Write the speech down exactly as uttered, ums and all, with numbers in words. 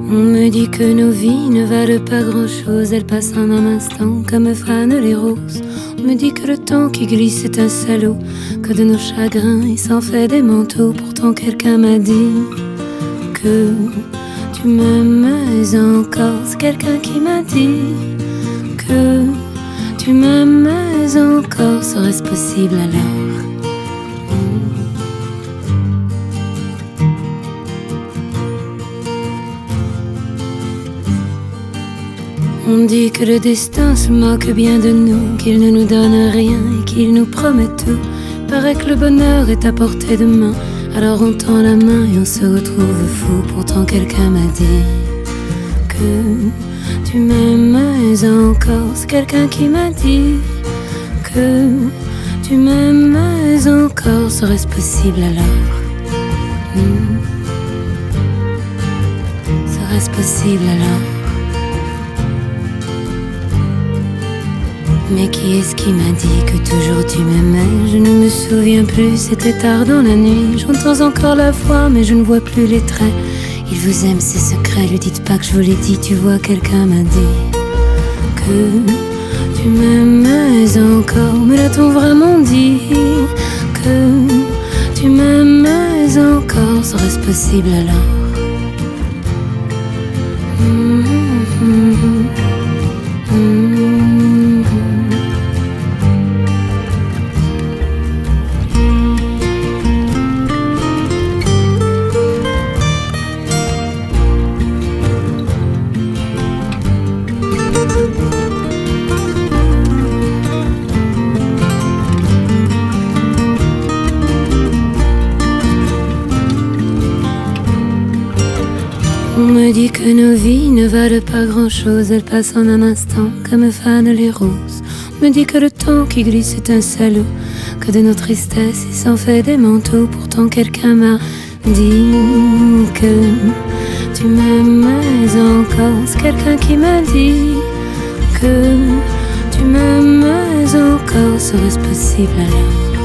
On me dit que nos vies ne valent pas grand-chose, elles passent en un instant comme fanent les roses. On me dit que le temps qui glisse est un salaud, que de nos chagrins il s'en fait des manteaux. Pourtant quelqu'un m'a dit que tu m'aimes encore. C'est quelqu'un qui m'a dit que tu m'aimes encore. Serait-ce possible alors? On dit que le destin se moque bien de nous, qu'il ne nous donne rien et qu'il nous promet tout. Paraît que le bonheur est à portée de main, alors on tend la main et on se retrouve fou. Pourtant quelqu'un m'a dit que tu m'aimes encore. C'est quelqu'un qui m'a dit que tu m'aimes encore. Serait-ce possible alors? hmm. Serait-ce possible alors? Mais qui est-ce qui m'a dit que toujours tu m'aimais? Je ne me souviens plus, c'était tard dans la nuit. J'entends encore la voix, mais je ne vois plus les traits. Il vous aime, ses secrets, lui dites pas que je vous l'ai dit. Tu vois, quelqu'un m'a dit que tu m'aimais encore. Mais l'a-t-on vraiment dit que tu m'aimais encore? Serait-ce possible alors? mmh, mmh, mmh, mmh. On me dit que nos vies ne valent pas grand-chose, elles passent en un instant comme fanent les roses. On me dit que le temps qui glisse est un salaud, que de nos tristesses il s'en fait des manteaux. Pourtant quelqu'un m'a dit que tu m'aimais encore. C'est quelqu'un qui m'a dit que tu m'aimais encore. Serait-ce possible alors?